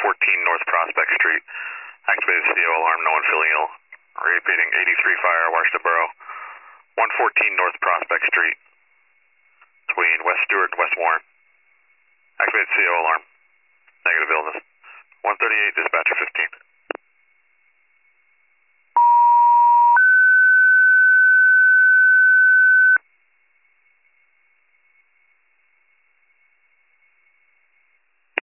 North Prospect Street. Activated CO alarm, no one feeling ill. Repeating 83 fire, Washington Borough. 114 North Prospect Street, between West Stewart and West Warren. Activated CO alarm. Negative illness. 138, dispatcher 15.